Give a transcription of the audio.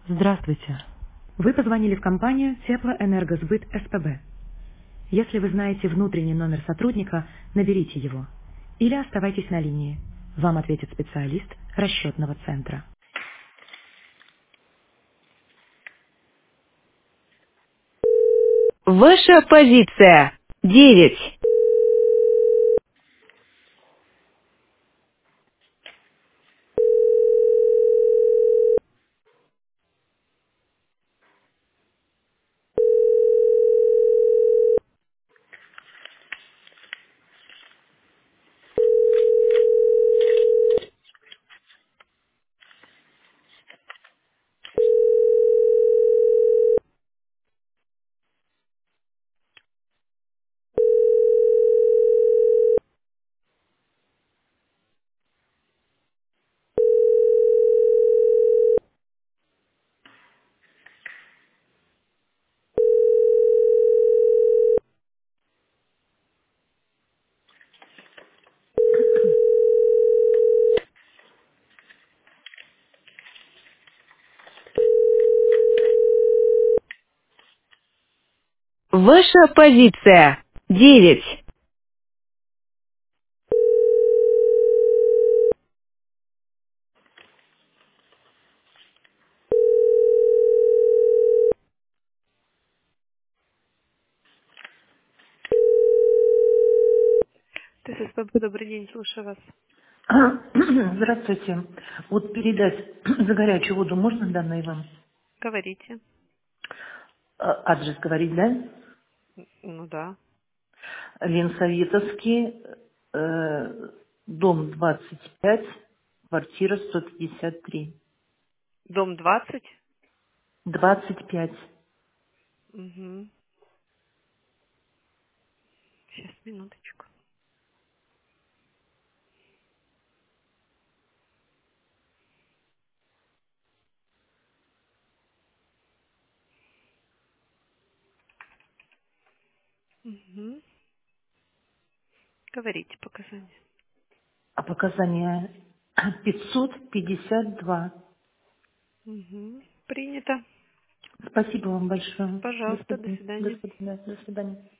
Здравствуйте. Вы позвонили в компанию Теплоэнергосбыт СПБ. Если вы знаете внутренний номер сотрудника, наберите его. Или оставайтесь на линии. Вам ответит специалист расчетного центра. Ваша позиция. 9. Ваша позиция. 9. ТССПБ, добрый день, слушаю вас. Здравствуйте. Вот передать за горячую воду можно данные вам? Говорите. Адрес говорить, да? Ну да. Ленсоветовский, дом 25, квартира 153. Дом 20. 25. Угу. Сейчас, минуточку. Угу. Говорите показания. А показания 552. Угу. Принято. Спасибо вам большое. До Пожалуйста, до свидания. До свидания. свидания. До свидания.